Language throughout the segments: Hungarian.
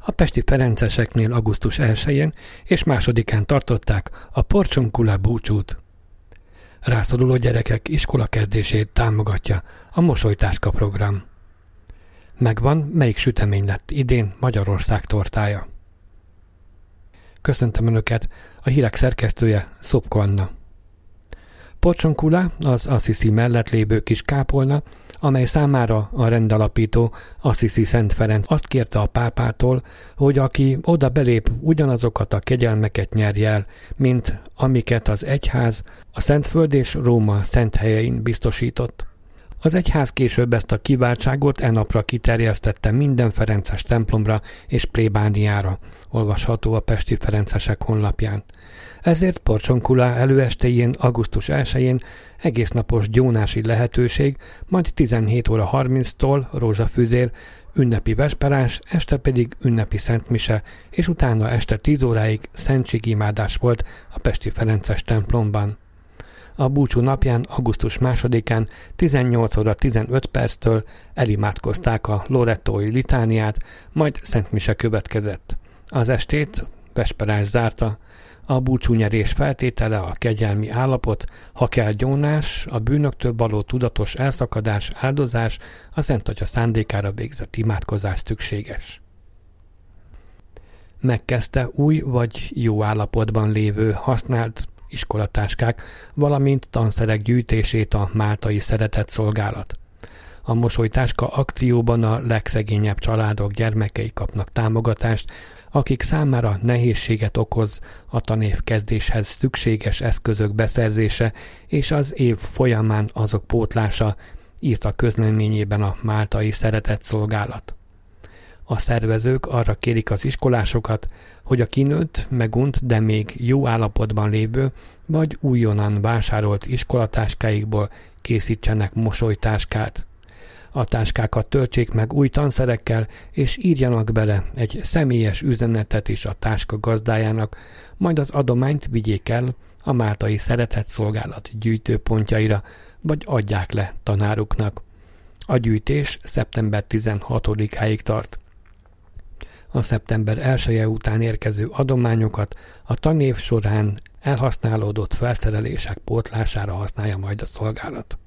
A pesti ferenceseknél augusztus 1-én és 2-án tartották a Porciuncula búcsút. Rászoruló gyerekek iskola kezdését támogatja a Mosolytáska program. Megvan, melyik sütemény lett idén Magyarország tortája. Köszöntöm Önöket, a hírek szerkesztője Szopko Anna. Porciuncula az Assisi mellett lévő kis kápolna, amely számára a rendalapító Assisi Szent Ferenc azt kérte a pápától, hogy aki oda belép, ugyanazokat a kegyelmeket nyerje el, mint amiket az egyház a Szentföld és Róma szent helyein biztosított. Az egyház később ezt a kiváltságot napra kiterjesztette minden ferences templomra és plébániára, olvasható a Pesti Ferencesek honlapján. Ezért Porciuncula előestéjén, augusztus 1-én egésznapos gyónási lehetőség, majd 17:30-tól rózsafűzér, ünnepi vesperás, este pedig ünnepi szentmise, és utána este 10 óráig szentségimádás volt a Pesti Ferences templomban. A búcsú napján, augusztus 2-án 18:15-től elimádkozták a lorettói litániát, majd szentmise következett. Az estét vesperás zárta. A búcsúnyerés feltétele a kegyelmi állapot, ha kell gyónás, a bűnöktől való tudatos elszakadás, áldozás, a Szent Atya szándékára végzett imádkozás szükséges. Megkezdte új vagy jó állapotban lévő használt iskolatáskák, valamint tanszerek gyűjtését a Máltai Szeretett Szolgálat. A Mosolytáska akcióban a legszegényebb családok gyermekei kapnak támogatást, akik számára nehézséget okoz a tanév kezdéshez szükséges eszközök beszerzése és az év folyamán azok pótlása, írt a közleményében a Máltai Szeretett Szolgálat. A szervezők arra kérik az iskolásokat, hogy a kinőtt, megunt, de még jó állapotban lévő vagy újonnan vásárolt iskolatáskáikból készítsenek mosolytáskát. A táskákat töltsék meg új tanszerekkel, és írjanak bele egy személyes üzenetet is a táska gazdájának, majd az adományt vigyék el a Máltai Szeretett Szolgálat gyűjtőpontjaira, vagy adják le tanáruknak. A gyűjtés szeptember 16-áig tart. A szeptember 1-e után érkező adományokat a tanév során elhasználódott felszerelések pótlására használja majd a szolgálat.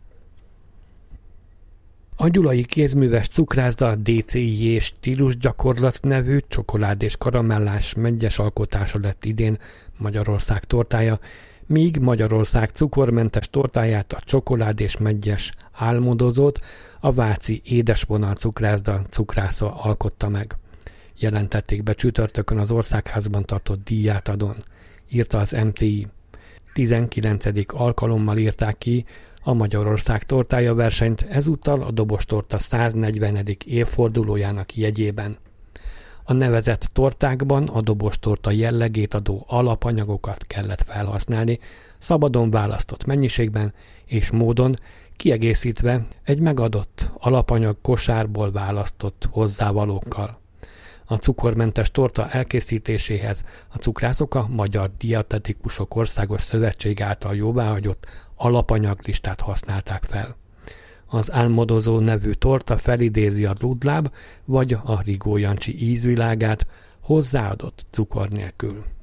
A Gyulai Kézműves Cukrászda DCI és Stílusgyakorlat nevű csokolád és karamellás meggyes alkotása lett idén Magyarország tortája, míg Magyarország cukormentes tortáját, a csokolád és meggyes álmodozót a váci Édesvonal Cukrászda cukrásza alkotta meg. Jelentették be csütörtökön az Országházban tartott díjátadón, írta az MTI. 19. alkalommal írták ki a Magyarország tortája versenyt, ezúttal a dobostorta 140. évfordulójának jegyében. A nevezett tortákban a dobostorta jellegét adó alapanyagokat kellett felhasználni, szabadon választott mennyiségben és módon, kiegészítve egy megadott alapanyag kosárból választott hozzávalókkal. A cukormentes torta elkészítéséhez a cukrászok a Magyar Dietetikusok Országos Szövetség által jóváhagyott alapanyaglistát használták fel. Az álmodozó nevű torta felidézi a Ludláb vagy a Rigó Jancsi ízvilágát hozzáadott cukor nélkül.